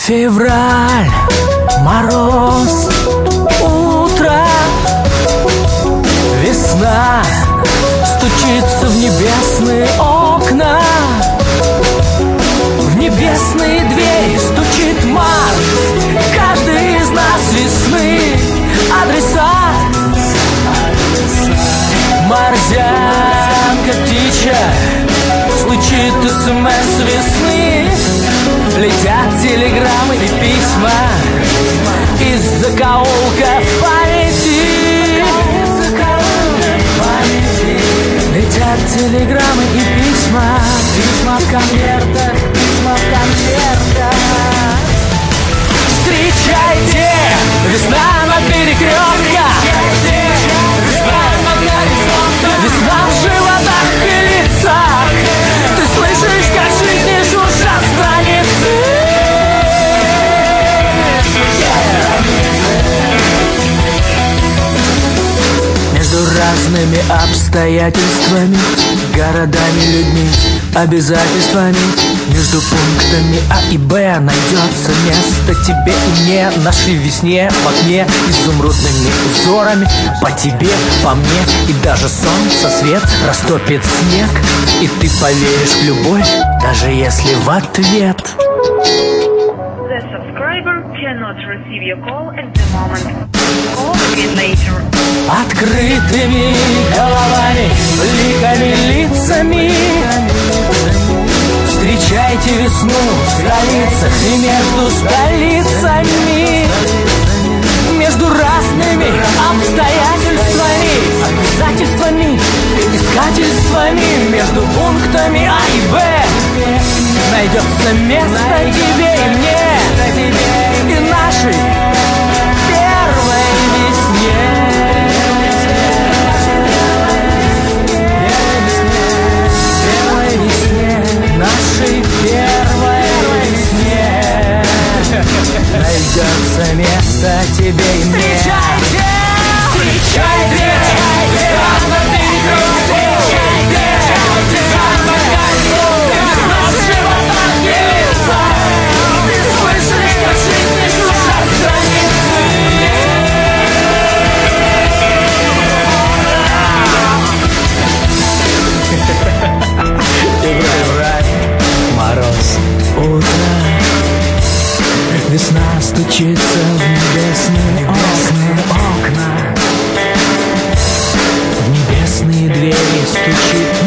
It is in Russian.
Февраль, мороз, утро, весна стучится в небесные окна. В небесные двери стучит Марс. Каждый из нас весны адресат. Морзянка птичья звучит СМС весны. Летят телеграммы и письма из закоулка памяти. Летят телеграммы и письма, письма в конвертах, письма в конвертах. Встречайте, весна на перекрестках, весна в животах и лицах. Ты слышишь, как в жизни шуршат страницы. Между разными обстоятельствами, городами, людьми, обязательствами, между пунктами А и Б найдется место тебе и мне. Нашей весне в окне изумрудными узорами. По тебе, по мне, и даже солнце свет растопит снег. И ты поверишь в любовь, даже если в ответ The subscriber cannot receive your call at the moment. Call again later. открытыми головами, ликами, лицами. Встречайте весну в столицах и между столицами. Между разными обстоятельствами, обязательствами, искательствами. Между пунктами А и Б найдется место тебе и мне, и нашей первой весне. Нашей первой весне найдется место тебе и мне. Встречайте! Встречайте! Весна на перекрестке! Весна на кольцо! Весна в животах и лицах! Ты слышишь, как жизнь шуршат страницы? Февраль, мороз, утро. Весна стучится в небесные окна. В небесные двери стучит